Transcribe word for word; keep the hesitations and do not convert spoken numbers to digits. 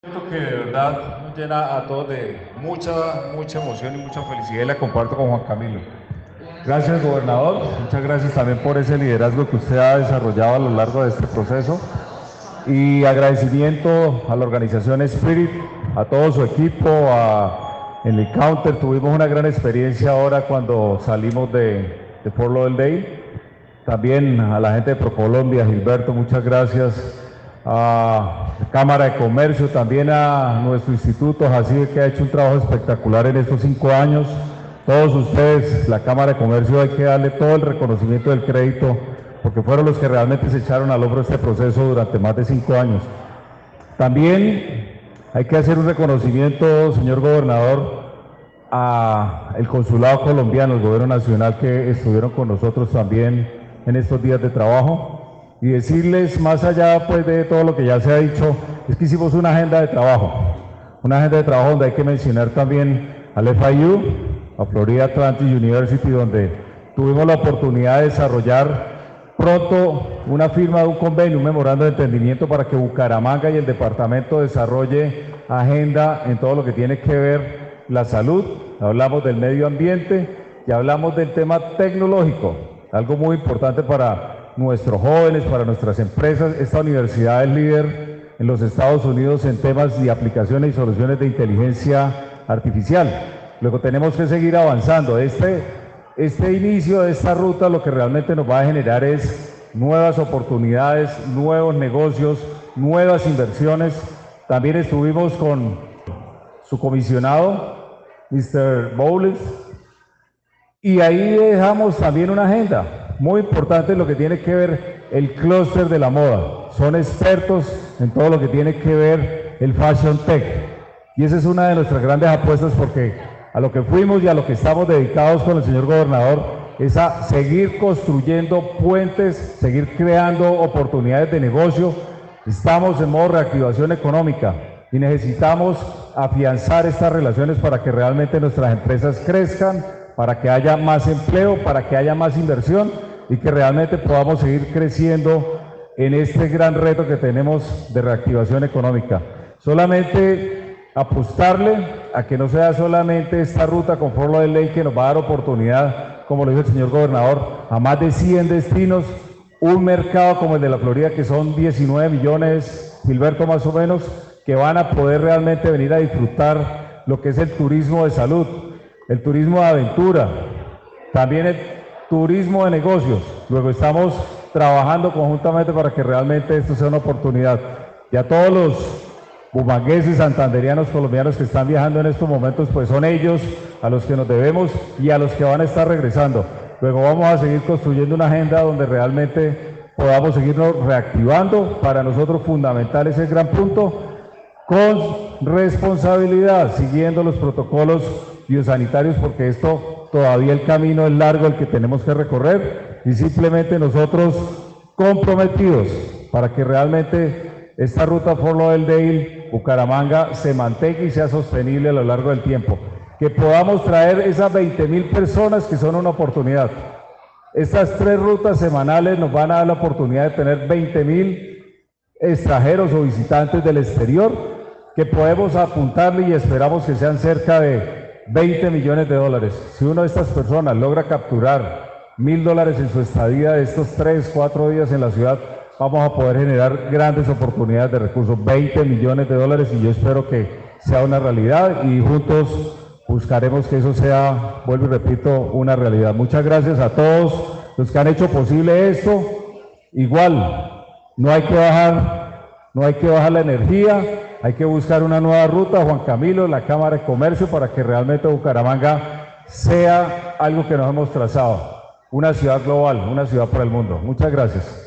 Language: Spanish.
Que de verdad nos llena a todos de mucha, mucha emoción y mucha felicidad y la comparto con Juan Camilo. Gracias, gobernador. Muchas gracias también por ese liderazgo que usted ha desarrollado a lo largo de este proceso. Y agradecimiento a la organización Spirit, a todo su equipo, a, en el Counter. Tuvimos una gran experiencia ahora cuando salimos de, de Fort Lauderdale. También a la gente de ProColombia, Gilberto, muchas gracias. A la Cámara de Comercio, también a nuestro instituto, así que ha hecho un trabajo espectacular en estos cinco años. Todos ustedes, la Cámara de Comercio, hay que darle todo el reconocimiento del crédito, porque fueron los que realmente se echaron al hombro este proceso durante más de cinco años. También hay que hacer un reconocimiento, señor gobernador, al consulado colombiano, el gobierno nacional, que estuvieron con nosotros también en estos días de trabajo. Y decirles, más allá pues de todo lo que ya se ha dicho, es que hicimos una agenda de trabajo, una agenda de trabajo donde hay que mencionar también al F I U, a Florida Atlantic University, donde tuvimos la oportunidad de desarrollar pronto una firma de un convenio, un memorando de entendimiento para que Bucaramanga y el departamento desarrolle agenda en todo lo que tiene que ver la salud. Hablamos del medio ambiente y hablamos del tema tecnológico, algo muy importante para nuestros jóvenes, para nuestras empresas. Esta universidad es líder en los Estados Unidos en temas de aplicaciones y soluciones de inteligencia artificial. Luego tenemos que seguir avanzando. Este, este inicio de esta ruta lo que realmente nos va a generar es nuevas oportunidades, nuevos negocios, nuevas inversiones. También estuvimos con su comisionado, mister Bowles, y ahí dejamos también una agenda muy importante en lo que tiene que ver el clúster de la moda. Son expertos en todo lo que tiene que ver el Fashion Tech. Y esa es una de nuestras grandes apuestas, porque a lo que fuimos y a lo que estamos dedicados con el señor gobernador es a seguir construyendo puentes, seguir creando oportunidades de negocio. Estamos en modo reactivación económica y necesitamos afianzar estas relaciones para que realmente nuestras empresas crezcan, para que haya más empleo, para que haya más inversión y que realmente podamos seguir creciendo en este gran reto que tenemos de reactivación económica. Solamente apostarle a que no sea solamente esta ruta con Fort Lauderdale que nos va a dar oportunidad, como lo dijo el señor gobernador, a más de cien destinos, un mercado como el de la Florida, que son diecinueve millones, Gilberto, más o menos, que van a poder realmente venir a disfrutar lo que es el turismo de salud, el turismo de aventura, también el turismo de negocios. Luego estamos trabajando conjuntamente para que realmente esto sea una oportunidad. Y a todos los bumangueses, santanderianos, colombianos que están viajando en estos momentos, pues son ellos a los que nos debemos y a los que van a estar regresando. Luego vamos a seguir construyendo una agenda donde realmente podamos seguirnos reactivando. Para nosotros fundamental es el gran punto, con responsabilidad, siguiendo los protocolos biosanitarios, porque esto todavía el camino es largo el que tenemos que recorrer, y simplemente nosotros comprometidos para que realmente esta ruta Fort Lauderdale, Bucaramanga, se mantenga y sea sostenible a lo largo del tiempo, que podamos traer esas veinte mil personas que son una oportunidad. Estas tres rutas semanales nos van a dar la oportunidad de tener veinte mil extranjeros o visitantes del exterior, que podemos apuntarle y esperamos que sean cerca de veinte millones de dólares. Si una de estas personas logra capturar mil dólares en su estadía de estos tres, cuatro días en la ciudad, vamos a poder generar grandes oportunidades de recursos, veinte millones de dólares, y yo espero que sea una realidad y juntos buscaremos que eso sea, vuelvo y repito, una realidad. Muchas gracias a todos los que han hecho posible esto. Igual, no hay que bajar, no hay que bajar la energía. Hay que buscar una nueva ruta, Juan Camilo, la Cámara de Comercio, para que realmente Bucaramanga sea algo que nos hemos trazado, una ciudad global, una ciudad para el mundo. Muchas gracias.